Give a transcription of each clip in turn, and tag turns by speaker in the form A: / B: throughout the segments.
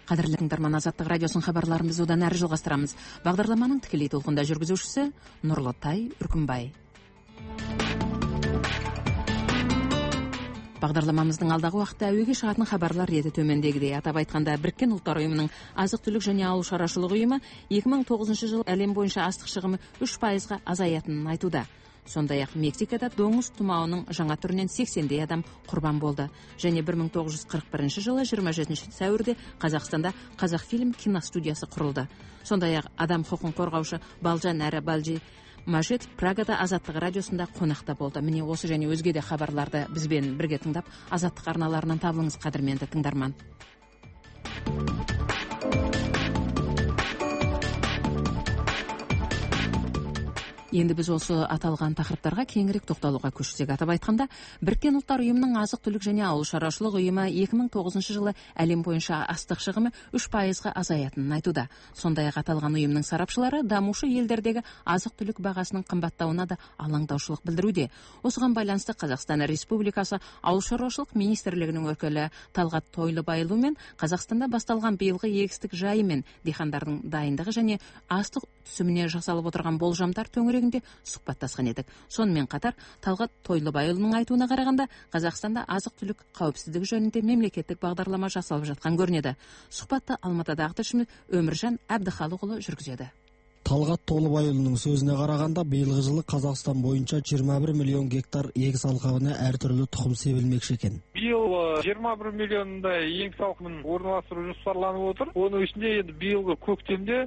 A: Қадірлі тыңдарман, Азаттық радиосын хабарларымызды одан әрі жалғастырамыз. Бағдарламаның тікелей толқында жүргізушісі Нұрлытай Үркімбай. Бағдарламамыздың алдағы уақытта әуеге шығатын хабарлар реті төмендегідей. Атап айтқанда, Біріккен ұлттар ұйымының азық-түлік және ауыл шаруашылық ұйымы 2009 жыл әлем бойынша астық шығымы 3%-ға азаятынын айтуда. Сондай-ақ Мексикада доңыз тұмауының жаңа түрінен 80-дей адам құрбан болды. Және 1941 жылы 27 сәуірде Қазақстанда Қазақфильм киностудиясы құрылды. Сондай-ақ адам құқын қорғаушы Балжан әрі Балжи Мажет Прагада Азаттық радиосында қонақта болды. Міне осы және өзге де хабарларды бізбен бірге тыңдап, Азаттық арналарынан табылыңыз, қадірменді тыңдарман. Енді біз осы аталған тақырыптарға кеңірек тоқталуға көшсек. Атап айтқанда, Біріккен ұлттар ұйымының азық-түлік және ауыл шаруашылық ұйымы 2009 жылы әлем бойынша астық шығымы 3%-ға азаятынын айтуда. Сондай-ақ аталған ұйымның сарапшылары дамушы елдердегі азық-түлік бағасының қымбаттауына да алаңдаушылық білдіруде. Осыған байланысты Қазақстан Республикасы ауыл шаруашылық министрлігінің өкілі Талғат Тойлыбайұлы мен Қазақстанда басталған биылғы егістік жайы мен диқандардың дайындығы және астық түсіміне жасалып отырған болжамдар төңірегінде сұхбаттасқан едік. Сонымен қатар Талғат Тойлыбайұлының айтуына қарағанда, Қазақстанда азық-түлік қауіпсіздігі жөнінде мемлекеттік бағдарлама жасалып жатқан көрінеді. Сұхбатты Алматыдағы тілшіміз Өміржан Әбдіхалықұлы жүргізеді.
B: Талғат Тойлыбайұлының сөзіне қарағанда, биылғы жылы Қазақстан бойынша 21 миллион гектар егіс алқабына әртүрлі тұқым себілмекші екен.
C: Биыл 21 миллиондай егіс алқабын орналастыру жоспарланып отыр. Оның ішінде енді биылғы көктемде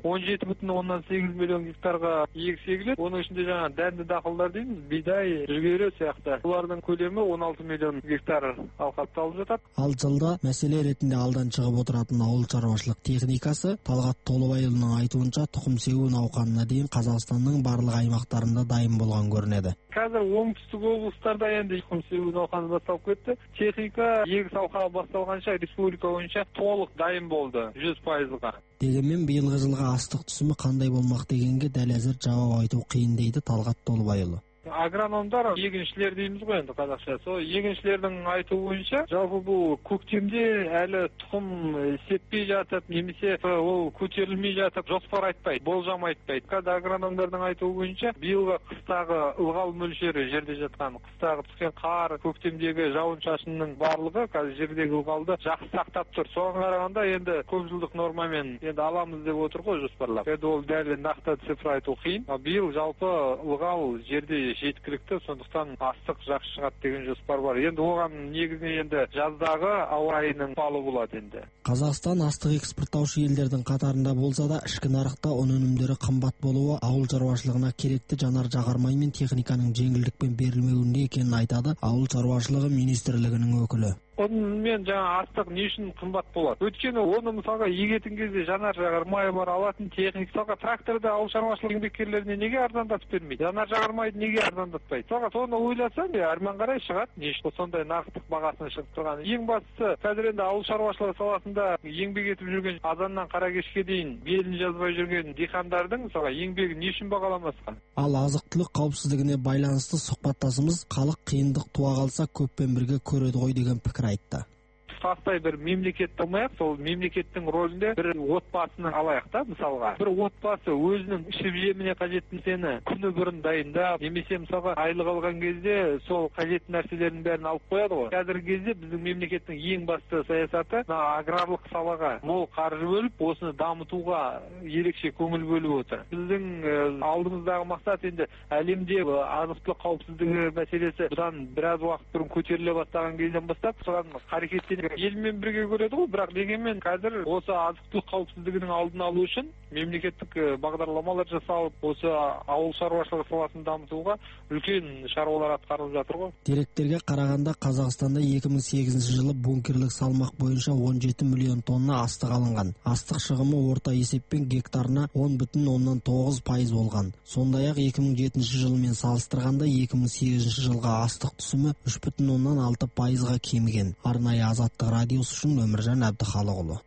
C: 17,8 миллион гектарға егіс егіледі. Оның ішінде жаңа дәнді дақылдар дейміз, бидай, жүгері сияқты. Олардың көлемі 16 миллион гектар алқапты алып жатады.
B: Ал жылда мәселе ретінде алдан шығып отыратын ауыл шаруашылық техникасы, Талғат Тойлыбайұлының айтуынша, тұқым себу науқанына дейін Қазақстанның барлық аймақтарында дайын болған көрінеді.
C: Қазір оңтүстік облыстарда енді тұқым себу науқаны басталып кетті. Техника егіс алқабы басталғанша республика бойынша толық дайын болды 100%-ға.
B: Дегенмен биылғы жылға астық түсімі қандай болмақ дегенге дәл әзір жауап айту қиын дейді Талғат Тойлыбайұлы.
C: Агрономдар, егіншілер дейміз ғой енді қазақша. Сол егіншілердің айтуы бойынша, жалпы бұл көктемде әлі тұқым сеппей жатып, немесе ол көтерілмей жатып, жоспар айтпайды, болжам айтпайды. Қазір агрономдардың айтуы бойынша, биылғы қыстағы ылғал мөлшері жерде жатқан, қыстағы түскен қар, көктемдегі жауын-шашынның барлығы қазір жердегі ылғалды жақсы сақтап тұр. Соған қарағанда енді көпжылдық нормамен енді аламыз деп отыр ғой жоспарлап. Енді ол дәл нақты цифр айту қиын. Биыл жалпы ылғал жерде жеткілікті, сондықтан астық жақсы шығады деген жоспар бар. Енді оған негізінен енді жаздағы ауа райының ықпалы болады енді.
B: Қазақстан астық экспорттаушы елдердің қатарында болса да, ішкі нарықта ұн өнімдері қымбат болуы ауыл шаруашылығына керекті жанар-жағармай мен техниканың жеңілдікпен берілмеуінде екенін айтады ауыл шаруашылығы министрлігінің өкілі.
C: ұн мен жаңа астық не үшін қымбат болады? Өйткені оны мысалға егетін кезде жанар-жағармай бар, алатын техника, мысалға тракторды ауыл шаруашылық еңбеккерлеріне неге арзандатып бермейді? Жанар-жағармайды неге арзандатпайды? Мысалға соны ойласаң, әрмен қарай шығады. Не үшін сондай нарықтық бағасына шығып тұрған? Ең бастысы, қазір енді ауыл шаруашылығы саласында еңбек етіп жүрген азаннан қара кешке дейін белін жазбай жүрген диқандардың мысалға еңбегі не үшін бағаламасқа?
B: Ал азық-түлік қауіпсіздігіне байланысты сұхбаттасымыз халық қиындық туа қалса көппен бірге көреді ғой деген пікір айтты.
C: тұтастай бір мемлекет болмайық, сол мемлекеттің рөлінде бір отбасының алайық та, мысалға. Бір отбасы өзінің ішіп жеміне қажетті нәрсені күні бұрын дайындап, немесе мысалға айлық алған кезде сол қажетті нәрселердің бәрін алып қояды ғой. Қазіргі кезде біздің мемлекеттің ең басты саясаты аграрлық салаға мол қаржы бөліп, осыны дамытуға ерекше көңіл бөліп отыр. Біздің алдымыздағы мақсат енді әлемде азық-түлік қауіпсіздігі мәселесі бұдан біраз уақыт бұрын көтеріле бастаған кезден бастап, соған әрекеттеніп елмен бірге көреді ғой, бірақ дегенмен қазір осы азық-түлік қауіпсіздігінің алдын алу үшін мемлекеттік бағдарламалар жасалып, осы ауыл шаруашылығы саласын дамытуға үлкен шаруалар атқарылып жатыр ғой.
B: Деректерге қарағанда Қазақстанда 2008 жылы бункерлік салмақ бойынша 17 миллион тонна астық алынған. Астық шығымы орта есеппен гектарына 10,9% болған. Сондай-ақ 2007 жылмен салыстырғанда 2008 жылға астық түсімі 3,6%-ға кеміген. Арнайы Азаттық радиосы үшін Өміржан Әбдіхалықұлы.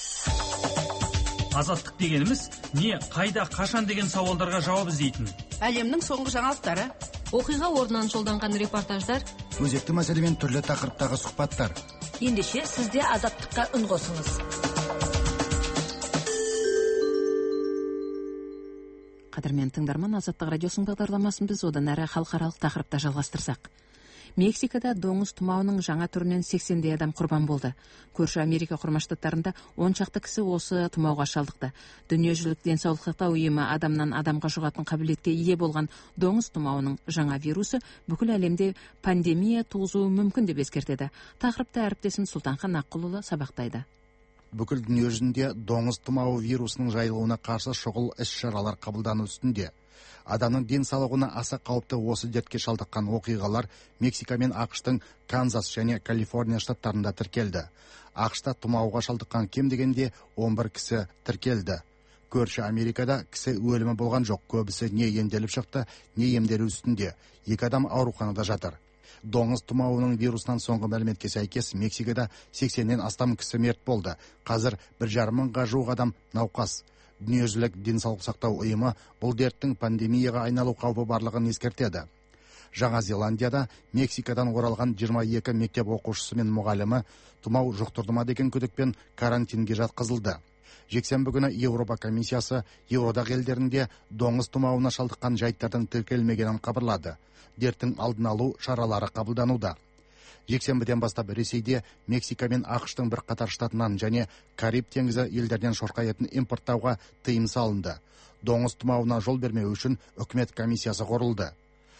D: Азаттық дегеніміз не, қайда, қашан деген сауалдарға жауап іздейтін.
A: Әлемнің соңғы жаңалықтары,
E: оқиға орнынан жолданған репортаждар,
F: өзекті мәселемен түрлі тақырыптағы сұхбаттар.
E: Ендеше сізде Азаттыққа үн қосыңыз.
A: Кадырмен тыңдарман, Азаттык радиосунун багдарламасын биз одан ары халкаралык тақырыпта жалгастырсак. Мексикада доңуз тумаунун жаңа түрүнөн 80 адам курбан болду. Көршү Америка Курма Штаттарында 10 чакты киши осы тумауга шалдыкты. Дүниежүзүлүк ден соолук сактоо уюму адамдан адамга жугатын кабилетке ээ болгон доңуз тумаунун жаңа вирусу бүкүл әлемде пандемия тугузуу мүмкүн деп эскертеди. Тақырыпты әріптесім Султанхан Аккулұлы сабақтайды.
F: Бүкіл дүние жүзінде доңыз тұмауы вирусының жайылуына қарсы шұғыл іс-шаралар қабылдану үстінде. Адамның денсаулығына аса қауіпті осы дертке шалдыққан оқиғалар Мексика мен ақштың Канзас және Калифорния штаттарында тіркелді. ақшта тұмауға шалдыққан кем дегенде 11 кісі тіркелді. Көрші Америкада кісі өлімі болған жоқ, көбісі не емделіп шықты, не емделу үстінде. 2 адам ауруханада жатыр. Доңыз тұмауының вирусынан соңғы мәліметке сәйкес Мексикада 80-нен астам кісі мерт болды. Қазір 1,5 мыңға жуық адам науқас. Дүниежүзілік денсаулық сақтау ұйымы бұл дерттің пандемияға айналу қаупі барлығын ескертеді. Жаңа Зеландияда Мексикадан оралған 22 мектеп оқушысы мен мұғалімі тұмау жұқтырды ма деген күдікпен карантинге жатқызылды. Жексенбі күні Еуропа комиссиясы Еуроодақ елдерінде доңыз тұмауына шалдыққан жайттардың тіркелмегенін хабарлады. Дерттің алдын алу шаралары қабылдануда. Жексенбіден бастап Ресейде Мексика мен ақштың бір қатар штатынан және Кариб теңізі елдерден шошқа етін импорттауға тыйым салынды. Доңыз тұмауына жол бермеу үшін үкімет комиссиясы құрылды.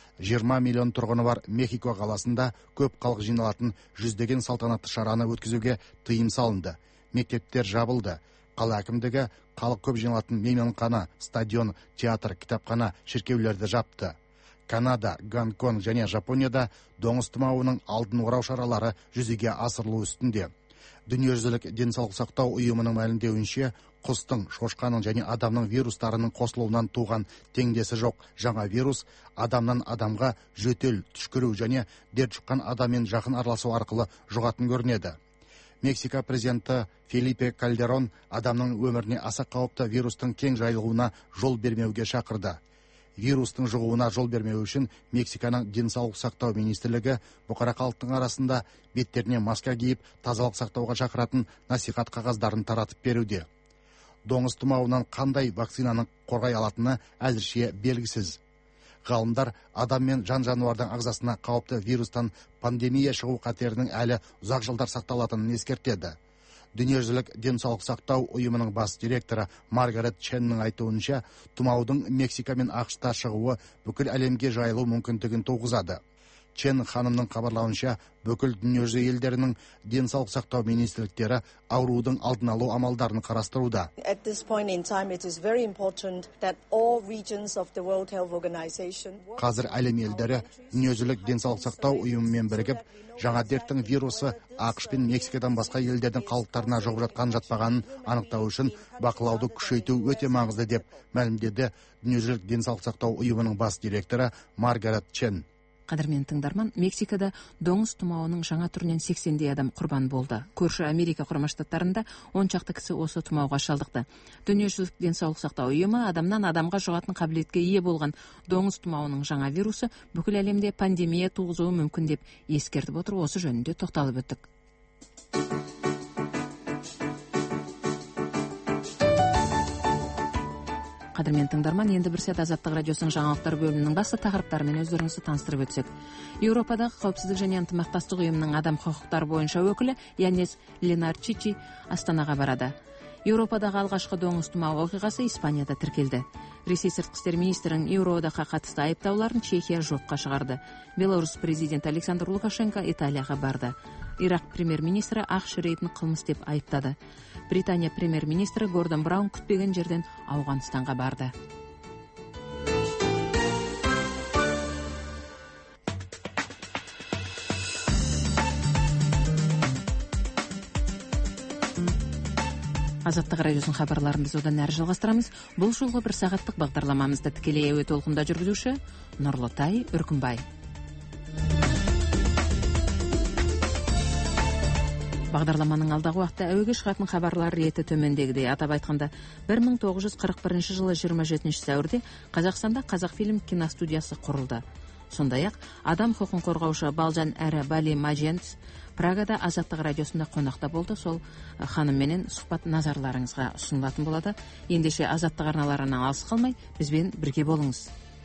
F: 20 миллион тұрғыны бар Мехико қаласында көп халық жиналатын жүздеген салтанатты шараны өткізуге тыйым салынды. Мектептер жабылды. Қала әкімдігі халық көп жиналатын мейманхана, стадион, театр, кітапхана, шіркеулерді жапты. Канада, Гонконг және Жапонияда доңыз тұмауының алдын орау шаралары жүзеге асырылу үстінде. Дүниежүзілік денсаулық сақтау ұйымының мәлімдеуінше, құстың, шошқаның және адамның вирустарының қосылуынан туған теңдесі жоқ жаңа вирус адамнан адамға жөтел, түшкіру және дерт жұққан адаммен жақын араласу арқылы жұғатын көрінеді. Мексика президенті Фелипе Кальдерон адамның өміріне аса қауіпті вирустың кең жайылуына жол бермеуге шақырды. Вирустың жұғуына жол бермеу үшін Мексиканың денсаулық сақтау министрлігі бұқара халықтың арасында беттеріне маска киіп, тазалық сақтауға шақыратын насихат қағаздарын таратып беруде. Доңыз тұмауынан қандай вакцинаның қорғай алатыны әзірше белгісіз. Ғалымдар адам мен жан-жануардың ағзасына қауіпті вирустан пандемия шығу қатерінің әлі ұзақ жылдар сақталатынын ескертеді. Дүниежүзілік денсаулық сақтау ұйымының бас директоры Маргарет Ченнің айтуынша, тұмаудың Мексика мен ақшта шығуы бүкіл әлемге жайылу мүмкіндігін туғызады. Чен ханымның хабарлауынша, бүкіл дүниежүзі елдерінің денсаулық сақтау министрліктері аурудың алдын алу амалдарын қарастыруда. Қазір әлем елдері дүниежүзілік денсаулық сақтау ұйымымен бірігіп, жаңа дерттің вирусы ақш пен Мексикадан басқа елдердің халықтарына жұғып жатқан жатпағанын анықтау үшін бақылауды күшейту өте маңызды деп мәлімдеді дүниежүзілік денсаулық сақтау ұйымының бас директоры Маргарет Чен.
A: Қадірмен тыңдарман, Мексикада доңыз тұмауының жаңа түрінен 80 адам құрбан болды. Көрші Америка Құрама Штаттарында 10 чақты кісі осы тұмауға шалдықты. Дүниежүзілік денсаулық сақтау ұйымы адамнан адамға жұғатын қабілетке ие болған доңыз тұмауының жаңа вирусы бүкіл әлемде пандемия туғызуы мүмкін деп ескертіп отыр. Осы жөнінде тоқталып өттік. Қадірмен тыңдарман, енді бір сәт Азаттық радиосының жаңалықтар бөлімінің басты тақырыптарымен өздеріңізді таныстырып өтсек. Еуропадағы қауіпсіздік және ынтымақтастық ұйымының адам құқықтары бойынша өкілі Янес Ленарчичи Астанаға барады. Еуропадағы алғашқы доңыз тұмау оқиғасы Испанияда тіркелді. Ресей сыртқы істер министрінің Еуроодаққа қатысты айыптауларын Чехия жоққа шығарды. Беларусь президенті Александр Лукашенко Италияға барды. Ирак премьер-министрі ақш рейдін қылмыс деп айыптады. Британия премьер-министрі Гордон Браун күтпеген жерден Ауғанстанға барды. Азаттық радиосының хабарларын біз одан әрі жалғастырамыз. Бұл жолғы бір сағаттық бағдарламамызды тікелей әуе толқында жүргізуші Нұрлытай Үркімбай. Бағдарламаның алдағы уақытта әуеге шығатын хабарлар реті төмендегідей. Атап айтқанда, 1941 жылы 27 сәуірде Қазақстанда Қазақфильм киностудиясы құрылды. сондай ақ адам құқығын қорғаушы Балжан әрі Бали Маженц Прагада Азаттық радиосында қонақта болды. Сол ханымменен сұхбат назарларыңызға ұсынылатын болады. Ендеше Азаттық арналарынан алыс қалмай, бізбен бірге болыңыз.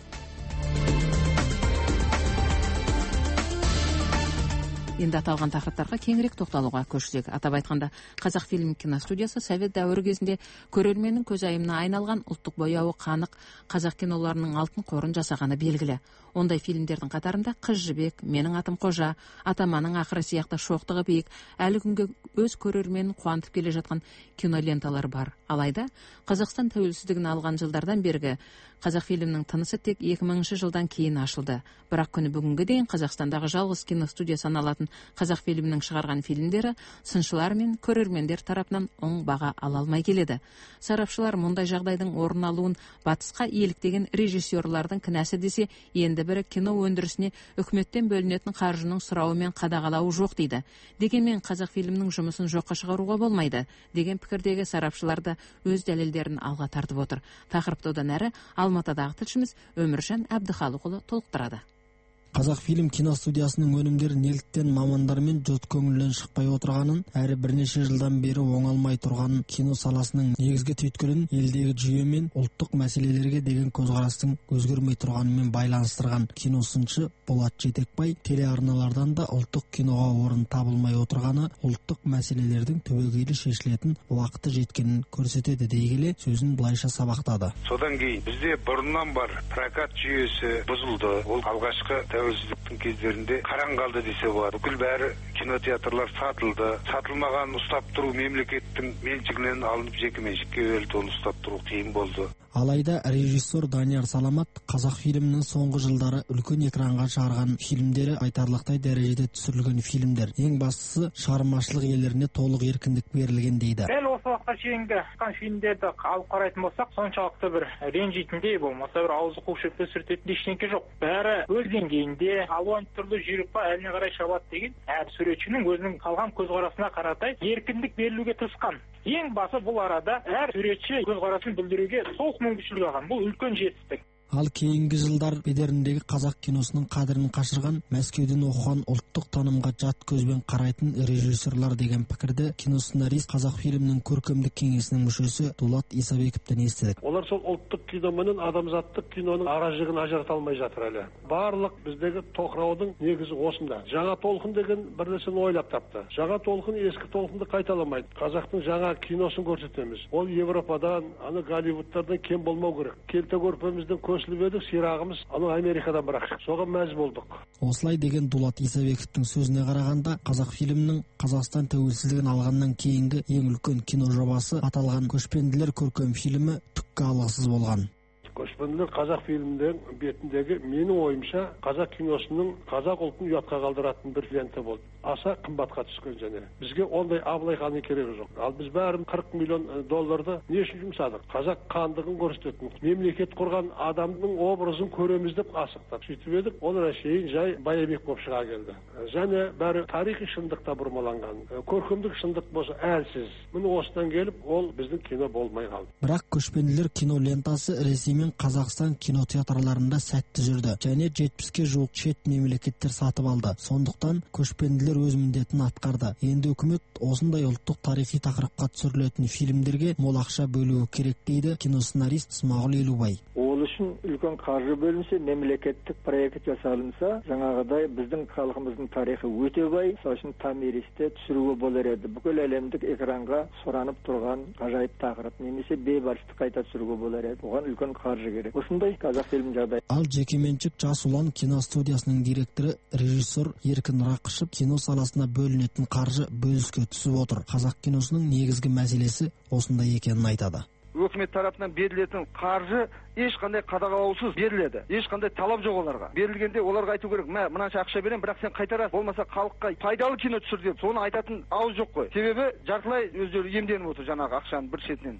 A: Енді аталған тақырыптарға кеңірек тоқталуға көшсек. Атап айтқанда, Қазақфильм киностудиясы совет дәуірі кезінде көрерменнің көзайымына айналған ұлттық бояуы қанық қазақ киноларының алтын қорын жасағаны белгілі. Ондай фильмдердің қатарында Қыз жібек, Менің атым Қожа, Атаманың ақыры сияқты шоқтығы биік, әлі күнге өз көрерменін қуантып келе жатқан киноленталар бар. Алайда, Қазақстан тәуелсіздігін алған жылдардан бергі Қазақфильмнің тынысы тек 2000 жылдан кейін ашылды. Бірақ күні бүгінге дейін Қазақстандағы жалғыз киностудия саналатын Қазақфильмнің шығарған фильмдері сыншылар мен көрермендер тарапынан оң баға ала алмай келеді. Сарапшылар мұндай жағдайдың орын алуын батысқа еліктеген режиссерлардың кінәсі десе, енді бірі кино өндірісіне үкіметтен бөлінетін қаржының сұрауы мен қадағалауы жоқ дейді. Дегенмен Қазақфильмнің жұмысын жоққа шығаруға болмайды деген пікірдегі сарапшыларды өз дәлелдерін алға тартып отыр. Тақырыпты одан әрі Алматыдағы тілшіміз Өміржан Әбдіхалықұлы толықтырады.
B: Қазақфильм киностудиясының өнімдері неліктен мамандармен жұрт көңілінен шықпай отырғанын, әрі бірнеше жылдан бері оңалмай тұрғанын, кино саласының негізгі түйткілін елдегі жүйе мен ұлттық мәселелерге деген көзқарастың өзгермей тұрғанымен байланыстырған киносыншы Болат Жетекбай телеарналардан да ұлттық киноға орын табылмай отырғаны ұлттық мәселелердің түбегейлі шешілетін уақыты жеткенін көрсетеді дей келе сөзін былайша сабақтады.
G: Содан кейін бізде бұрыннан бар прокат жүйесі бұзылды. Ол алғашқы тәуелсіздіктің кездерінде қараң қалды десе болады. Бүкіл бәрі кинотеатрлар сатылды. Сатылмаған ұстап тұру мемлекеттің меншігінен алынып жекеменшікке берілді. Оны ұстап тұру қиын болды.
B: Алайда режиссер Данияр Саламат Қазақфильмнің соңғы жылдары үлкен экранға шығарған фильмдері айтарлықтай дәрежеде түсірілген фильмдер. Ең бастысы шығармашылық иелеріне толық еркіндік берілген дейді.
H: Дәл осы уақытқа шейінгі шыққан фильмдерді алып қарайтын болсақ, соншалықты бір ренжитіндей болмаса бір аузы қу шөпті сүртетін ештеңке жоқ. Бәрі өз деңгейінде алуан түрлі жүйрік па әліне қарай шабады деген әр суретшінің өзінің қалған көзқарасына қаратай еркіндік берілуге тырысқан. Ең басы бұл арада әр суретші көзқарасын білдіруге толық мүмкіншілік алған. Бұл үлкен жетістік.
B: Ал кейінгі жылдар бедеріндегі қазақ киносының қадірін қашырған, Мәскеуден оқыған ұлттық танымға жат көзбен қарайтын режиссерлар деген пікірді киносценарист Қазақфильмнің көркемдік кеңесінің мүшесі Дулат Исабековтен естідік.
I: Олар сол ұлттық кино менен адамзаттық киноның аражығын ажырата алмай жатыр әлі. Барлық біздегі тоқыраудың негізі осында. Жаңа толқын деген бір нәрсені ойлап тапты. Жаңа толқын ескі толқынды қайталамайды. Қазақтың жаңа киносын көрсетеміз. Ол Европадан, аны Голливудтардан кем болмау керек. Келте көрпеміздің көсіліп сирағымыз аны Америкадан бірақ соған мәз болдық.
B: Осылай деген Дулат Исабековтың сөзіне қарағанда, Қазақфильмнің Қазақстан тәуелсіздігін алғаннан кейінгі ең үлкен кино жобасы аталған Көшпенділер көркем фильмі түкке алғысыз болған.
I: Көшпенділер Қазақфильмдің бетіндегі менің ойымша қазақ киносының қазақ ұлтын ұятқа қалдыратын бір лента болды. Аса қымбатқа түскен және. Бізге ондай абылайханы керегі жоқ. Ал біз бәрін 40 миллион долларды не үшін жұмсадық? Қазақ қандығын көрсететін, мемлекет құрған адамның образын көреміз деп асықтап сөйтіп едік. Оның әшейін жай Байабек болып шыға келді. Және бәрі тарихи шындықта бұрмаланған. Көркемдік шындық болса әлсіз. Міне осыдан келіп ол біздің кино болмай қалды.
B: Бірақ Көшпенділер кино лентасы Ресей мен Қазақстан кинотеатрларында сәтті жүрді. Және 70-ке жуық шет мемлекеттер сатып алды. Сондықтан Көшпенділер өз міндетін атқарды. Енді үкімет осындай ұлттық тарихи тақырыпқа түсірілетін фильмдерге мол ақша бөлуі керек дейді киносценарист Смағұл Елубай.
J: Ол үшін үлкен қаржы бөлінсе, мемлекеттік проект жасалынса, жаңағыдай біздің халқымыздың тарихы өте бай, сол үшін Томиристе түсіруге болар еді. Бүкіл әлемдік экранға сұранып тұрған ғажайып тақырып, немесе бейбарысты қайта түсіруге болар еді. Оған үлкен қаржы керек. Осындай Қазақфильм жағдай.
B: Ал жекеменшік Жас ұлан киностудиясының директоры режиссер Еркін Рақышев кино саласына бөлінетін қаржы бөліске түсіп отыр. Қазақ киносының негізгі мәселесі осындай екенін айтады.
K: Өкімет тарапынан берілетін қаржы ешқандай қадағалаусыз беріледі. Ешқандай талап жоқ оларға. Берілгенде оларға айту керек, мынанша ақша берем, бірақ сен қайтарасың. Болмаса халыққа пайдалы кино түсір деп, соны айтатын ауыз жоқ қой. Себебі жартылай өздері иемденіп отыр жаңағы ақшаның бір шетінен.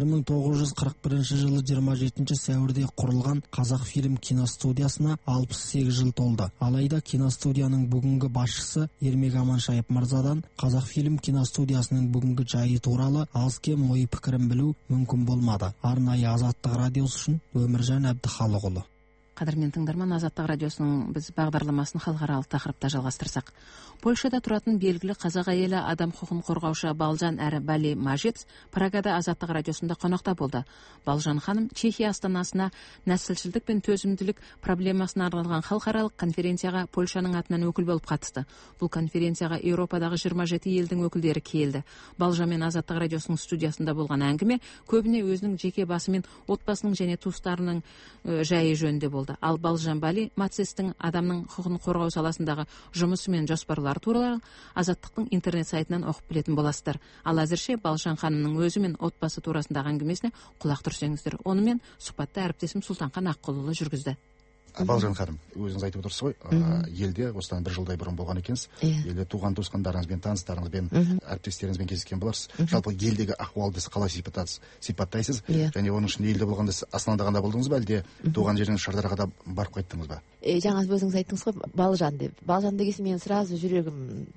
B: 1941 жылы 27 сәуірде құрылған Қазақфильм киностудиясына 68 жыл толды. Алайда киностудияның бүгінгі басшысы Ермек Аманшаев мырзадан Қазақфильм киностудиясының бүгінгі жайы туралы аз-кем ой пікірін білу мүмкін болмады. Арнайы Азаттық радиосы үшін Өміржан Әбдіхалықұлы.
A: Қадірмен тыңдарман, Азаттық радиосының біз бағдарламасын халықаралық тақырыпта жалғастырсақ. Польшада тұратын белгілі қазақ әйелі адам құқығын қорғаушы Балжан әрі Бали Мажец Прагада Азаттық радиосында қонақта болды. Балжан ханым Чехия астанасына нәсілшілдік пен төзімділік проблемасына арналған халықаралық конференцияға Польшаның атынан өкіл болып қатысты. Бұл конференцияға Еуропадағы 27 елдің өкілдері келді. Балжан мен Азаттық радиосының студиясында болған әңгіме көбіне өзінің жеке басы мен отбасының және туыстарының жайы жөнінде болды. Ал Балжан Бали Мажецтің адамның құқығын қорғау саласындағы жұмысы мен жоспарлары туралы Азаттықтың интернет сайтынан оқып білетін боласыздар. Ал әзірше Балжан ханымның өзі мен отбасы турасындағы әңгімесіне құлақ түрсеңіздер. Онымен сұхбатты әріптесім Сұлтанхан Аққұлұлы жүргізді.
F: Балжан ханым, өзіңіз айтып отырсыз ғой, елде осыдан 1 жылдай бұрын болған екенсіз. Елде туған туысқандарыңызбен, таныстарыңызбен, әріптестеріңізбен кездескен боларсыз. Жалпы елдегі ахуалды қалай сипаттайсыз? Және оның ішінде елде болғанда Астанада ғана болдыңыз ба, әлде туған жеріңіз Шардараға да барып қайттыңыз ба?
L: Жаңа өзіңіз айттыңыз ғой, Балжан деп. Балжан дегенде мен сразу жүрегім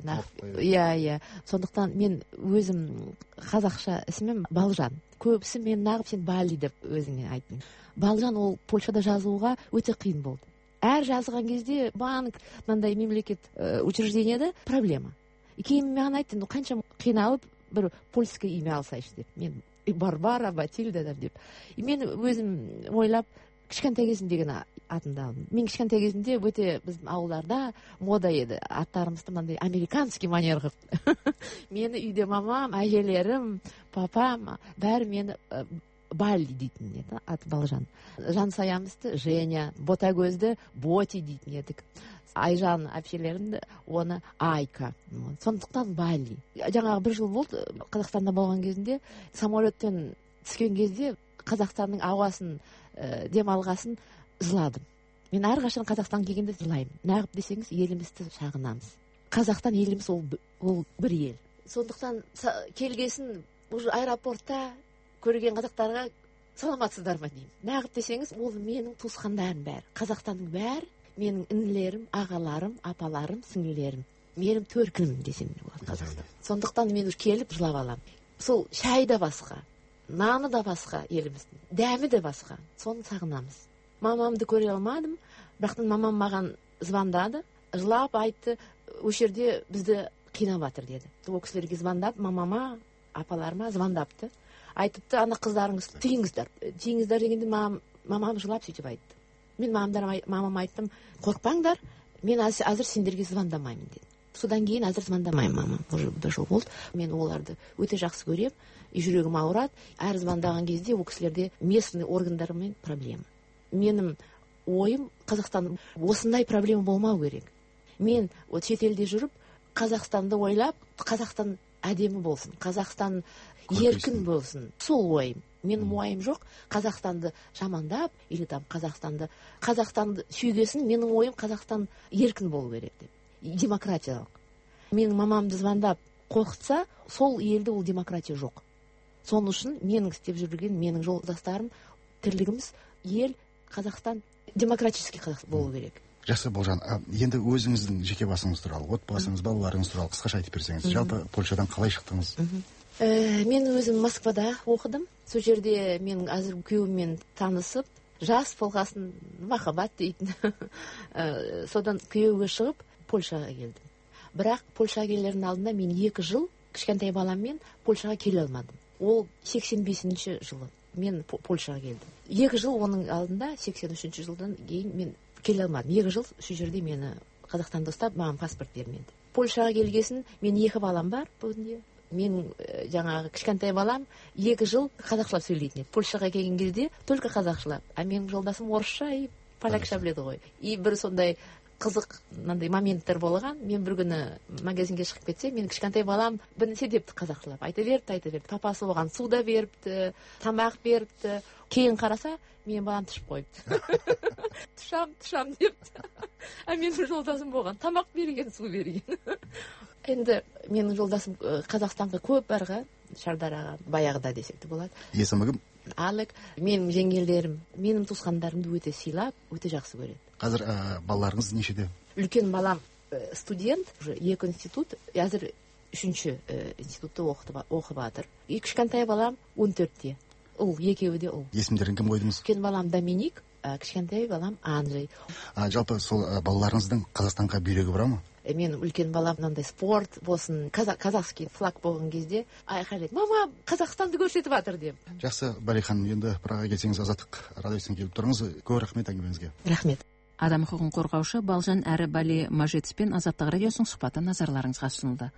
L: иә. Сондықтан мен өзім қазақша ісімім Балжан. Көбісі мен нағып сен Бали деп өзіңе айттың. Балжан ол Польшада жазуға өте қиын болды. Әр жазған кезде банк, мынандай мемлекет учреждениеде проблема. Кейін маған айтты, қанша қиналып бір польское имя алсайшы деп. Мен Барбара, Батильда деп. Мен өзім ойлап, кішкентай кезімдегі атымды алдым. Мен кішкентай кезімде өте біздің ауылдарда мода еді. Аттарымызды мынандай американский манер қылып. Мені үйде мамам, әжелерім, папам, бәрі мені Бали дейтін еді, аты Балжан. Жансаямызды Женя, Ботагөзді Боти дейтін едік. Айжан әпшелерімді оны Айка. Сондықтан Бали. Жаңағы 1 жыл болды Қазақстанда болған кезінде, самолеттен түскен кезде Қазақстанның ауасын демалғасын жыладым. Мен әрқашан Қазақстан келгенде жылаймын. Нағып десеңіз, елімізді шағынамыз. Қазақтан еліміз ол бір ел. Сондықтан келгесін аэропортта көрген қазақтарға саламатсыздар ма деймін. Нағып десеңіз, ол менің туысқандарым бәрі. Қазақстанның бәрі менің інілерім, ағаларым, апаларым, сіңлілерім. Менің төркінім десем болады Қазақстан. Сондықтан мен келіп жылап аламын. Сол шай да басқа, наны да басқа еліміздің, дәмі де басқа. Соны сағынамыз. Мамамды көре алмадым, бірақ мамам маған звондады, жылап айтты, осы жерде бізді қинап жатыр деді. Ол кісілерге звондап, мамама, апаларыма звондапты. Айтыпты, ана қыздарыңыз тиіңіздер дегенде мамам жылап сөйтіп айтты. Мен мамам айттым, қорқпаңдар, мен әзір сендерге звондамаймын деді. Содан кейін әзір звондамаймын мамам. Уже 1 жыл болды. Мен оларды өте жақсы көрем, жүрегім ауырады. Әр звондаған кезде ол кісілерде местный органдармен проблема. Менің ойым, Қазақстан осындай проблема болмау керек. Мен шетелде жүріп, Қазақстанды ойлап, Қазақстан әдемі болсын, Қазақстан еркін болсын. Сол ойым. Менің ойым жоқ, Қазақстанды жамандап, или там Қазақстанды сүйгесін, менің ойым Қазақстан еркін болу керек деп. Демократиялық. Менің мамамды звондап қорқытса, сол елде ол демократия жоқ. Соның үшін менің істеп жүрген, менің жолдастарым, тірлігіміз ел Қазақстан демократический Қазақстан болу керек.
F: Жақсы, Балжан, енді өзіңіздің жеке басыңыз туралы, отбасыңыз, балаларыңыз туралы қысқаша айтып берсеңіз. Жалпы Польшадан қалай шықтыңыз?
L: Мен өзім Москвада оқыдым. Сол жерде мен әзір күйеуіммен танысып, жас болғасын махаббат дейтін. Содан күйеуге шығып Польшаға келдім. Бірақ Польшаға келердің алдында мен 2 жыл кішкентай баламмен Польшаға келе алмадым. Ол 85-ші жылы мен Польшаға келдім. 2 жыл оның алдында 83-ші жылдан кейін мен келе алмадым. 2 жыл сол жерде мені Қазақстанда ұстап, маған паспорт бермеді. Польшаға келгесін мен 2 балам бар бүгінде. Мен жаңағы кішкентай балам 2 жыл қазақшалап сөйлейтін еді. Польшаға келген кезде только қазақшалап. А менің жолдасым орысша и полякша біледі ғой. И бір сондай қызық мынандай моменттер болған. Мен бір күні магазинге шығып кетсе, мен кішкентай балам бірнәрсе депті қазақшалап. Айта берді. Папасы оған су да беріпті, тамақ беріпті. Кейін қараса, мен балам түшіп қойыпты. Тұшам депті. А менің жолдасым болған. Тамақ берген, су берген. Енді менің жолдасым Қазақстанға көп барға, Шардараға, баяғыда десек те болады.
F: Есімі кім?
L: Алек. Менің жеңгелерім, менің туысқандарымды өте сыйлап, өте жақсы көреді.
F: Қазір балаларыңыз нешеде?
L: Үлкен балам студент, 2 институт, әзір 3-ші институтты оқып жатыр. Кішкентай балам 14-те. Ол екеуі де ол.
F: Есімдерін кім қойдыңыз?
L: Үлкен балам Доминик, кішкентай балам Анжей.
F: Жалпы сол балаларыңыздың Қазақстанға бүйрегі бара ма?
L: Мен үлкен балам мынандай спорт болсын, казахский флаг болған кезде айқайлайды: мама, Қазақстанды көрсетіп жатыр деп.
F: Жақсы, Балихан, енді Праға келсеңіз Азаттық радиосына келіп тұрыңыз. Көп рахмет әңгімеңізге.
L: Рахмет.
A: Адам құқығын қорғаушы Балжан әрі Бали Мажетспен Азаттық радиосының сұхбаты назарларыңызға ұсынылды.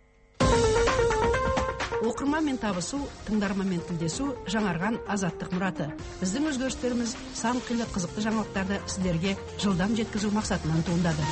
M: Оқырманмен табысу, тыңдарманмен тілдесу жаңарған Азаттық мұраты. Біздің өзгерістеріміз сан қилы қызықты жаңалықтарды сіздерге жылдам жеткізу мақсатынан туындады.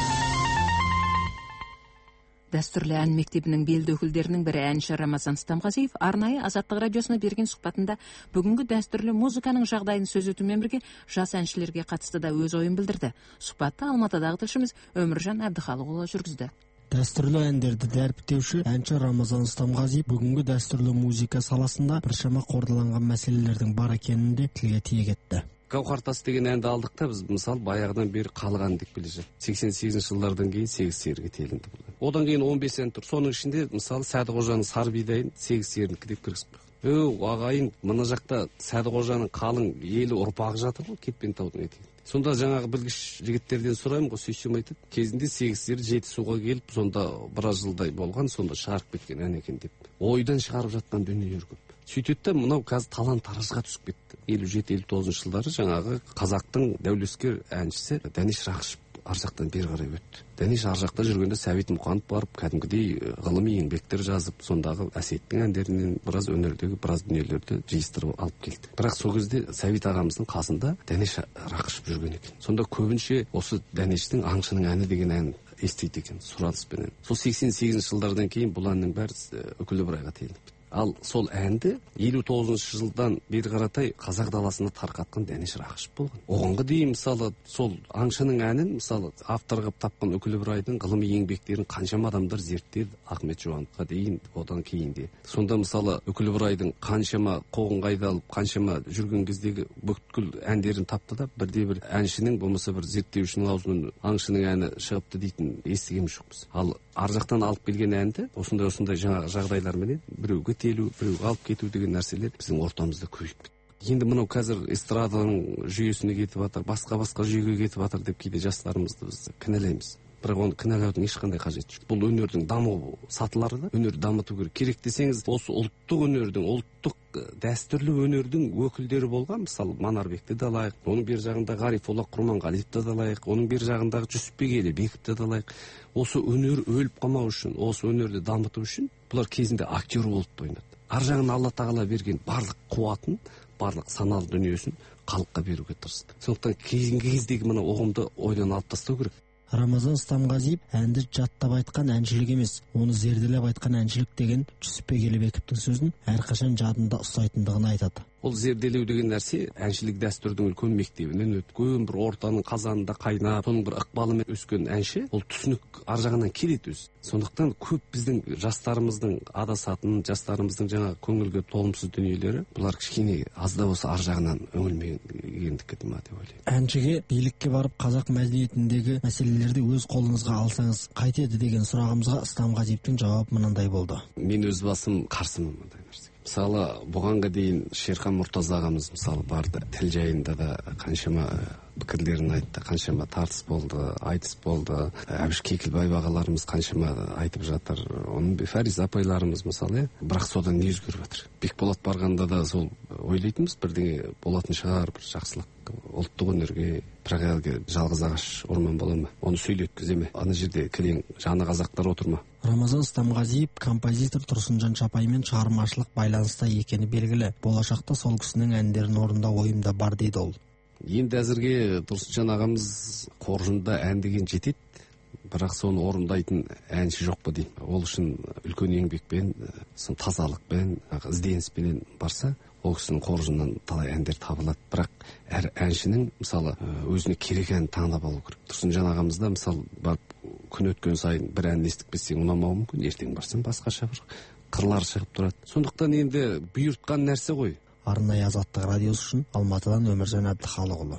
A: Дәстүрлі ән мектебінің белді өкілдерінің бірі әнші Рамазан Стамғазиев арнайы Азаттық радиосына берген сұхбатында бүгінгі дәстүрлі музыканың жағдайын сөз етумен бірге жас әншілерге қатысты да өз ойын білдірді. Сұхбатты Алматыдағы тілшіміз Өміржан Әбдіхалықұлы жүргізді.
B: Дәстүрлі әндерді дәріптеуші әнші Рамазан Стамғазиев бүгінгі дәстүрлі музыка саласында біршама қордаланған мәселелердің бар екенін де тілге тиек етті.
N: Гауһар тас деген әнді алдық та біз мысалы баяғыдан бері қалған деп келе жатыр. 88 жылдардан кейін 8 серіге телінді. Одан кейін 15 ән тұр. Соның ішінде мысалы Сәдіқожаның Сары бидайын 8 серінікі деп кіргізіп қойған. Ағайын, мына жақта Сәдіқожаның қалың елі ұрпағы жатыр ғой, Кетпен таудың етегінде. Сонда жаңағы білгіш жігіттерден сұраймын ғой, сөйтсем айтады, кезінде 8 сері Жетісуға келіп, сонда біраз жылдай болған, сонда шығарып кеткен ән екен деп. Ойдан шығарып жатқан дүниелер көп. Сөйтеді де мынау қазір талан-таражға түсіп кетті. 57-59 жылдары жаңағы қазақтың дәулескер әншісі Дәнеш Рақышев ар жақтан бері қарай өтті. Дәнеш ар жақта жүргенде Сәбит Мұқанов барып, кәдімгідей ғылыми еңбектер жазып, сондағы Әсеттің әндерінен біраз өнердегі біраз дүниелерді жиыстырып алып келді. Бірақ сол кезде Сәбит ағамыздың қасында Дәнеш Рақышев жүрген екен. Сонда көбінше осы Дәнештің Аңшының әні деген ән естиді екен, сұраныспенен. Сол 88 жылдардан кейін бұл әннің бәрі үкілі ыбырайға телініп. Ал сол әнді 59 жылдан бері қаратай қазақ даласына тарқатқан Дәнеш Рақышев болған. Оғанға дейін мысалы сол Аңшының әнін мысалы автор қылып тапқан Үкілі Ыбырайдың ғылыми еңбектерін қаншама адамдар зерттеді, Ахмет Жұбановқа дейін, одан кейін де. Сонда мысалы Үкілі Ыбырайдың қаншама қоғын қайдалып, қаншама жүрген кездегі бүткіл әндерін тапты да, бірде-бір әншінің болмаса бір зерттеушінің аузынан Аңшының әні шығыпты дейтін естігеміз жоқпыз. Ал ар жақтан алып келген әнді осындай жаңағы жағдайларменен біреуге телу, біреуге алып кету деген нәрселер біздің ортамызда көбейіп кетті. Енді мынау қазір эстраданың жүйесіне кетіп жатыр, басқа жүйеге кетіп жатыр деп кейде жастарымызды біз кінәлаймыз. Бірақ оны кінәлаудың ешқандай қажеті жоқ. Бұл өнердің даму сатылары да, өнерді дамыту керек десеңіз, осы ұлттық өнердің, ұлттық дәстүрлі өнердің өкілдері болған, мысалы Манарбекті де алайық, оның бер жағында Ғарифолла Құрманғалиевті де алайық, оның бер жағындағы Жүсіпбек Елебековті де алайық. Осы өнер өліп қалмау үшін, осы өнерді дамыту үшін бұлар кезінде актер болып ойнады. Ар жағын Алла тағала берген барлық қуатын, барлық саналы дүниесін халыққа беруге тырысты. Сондықтан кейінгі кездегі мына ұғымды ойдан алып тастау керек.
B: Рамазан Стамғазиев әнді жаттап айтқан әншілік емес, оны зерделеп айтқан әншілік деген Жүсіпбек Елебековтің сөзін әрқашан жадында ұстайтындығын айтады.
N: Ол зерделеу деген нәрсе әншілік дәстүрдің үлкен мектебінен өткен, бір ортаның қазанында қайнап, соның бір ықпалымен өскен әнші, ол түсінік ар жағынан келеді өзі. Сондықтан көп біздің жастарымыздың адасатын, жастарымыздың жаңа көңілге толымсыз дүниелері, бұлар кішкене аз да болса ар жағынан өңілмегендікі деп ойлаймын.
B: Әншіге билікке барып қазақ мәдениетіндегі мәселелерді өз қолыңызға алсаңыз қайтеді деген сұрағымызға Стамғазиевтің жауабы мынандай болды.
N: Мен өз басым қарсымын мындай нәрсе. Мысалы, бұғанға дейін Шерхан Мұртаза ағамыз мысалы барды, тіл жайында да қаншама пікірлерін айтты, қаншама тартыс болды, айтыс болды. Әбіш Кекілбаев ағаларымыз қаншама айтып жатыр. Оның Фариза апайларымыз мысалы, бірақ содан не өзгеріп жатыр? Бекболат барғанда да сол ойлайтынбыз, бірдеңе болатын шығар, бір жақсылық ұлттық өнерге, бірақ әлгі жалғыз ағаш орман бола ма? Оны сөйлеткізе ме? Ана жерде кілең жаны қазақтар отыр ма?
B: Рамазан Стамғазиев композитор Тұрсынжан Чапаймен шығармашылық байланыста екені белгілі. Болашақта сол кісінің әндерін орындау ойымда бар дейді ол.
N: Енді әзірге Тұрсынжан ағамыз қоржында ән деген жетеді, бірақ соны орындайтын әнші жоқ па деймін. Ол үшін үлкен еңбекпен, тазалықпен, ізденіспенен барса, ол кісінің қоржынынан талай әндер табылады. Бірақ әр әншінің мысалы өзіне керек ән таңдап алу керек. Тұрсынжан ағамызда мысалы барып күн өткен сайын бір ән естіп кетсең ұнамауы мүмкін, ертең барсаң басқаша бір қырлар шығып тұрады. Сондықтан енді бұйыртқан нәрсе ғой.
B: Арнайы Азаттық радиосы үшін Алматыдан Өміржан Әбдіхалықұлы.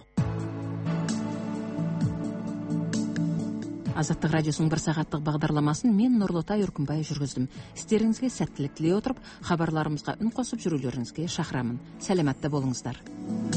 A: Азаттық радиосының бір сағаттық бағдарламасын мен Нұрлытай Үркімбай жүргіздім. Істеріңізге сәттілік тілей отырып, хабарларымызға үн қосып жүрулеріңізге шақырамын. Сәлематта болыңыздар.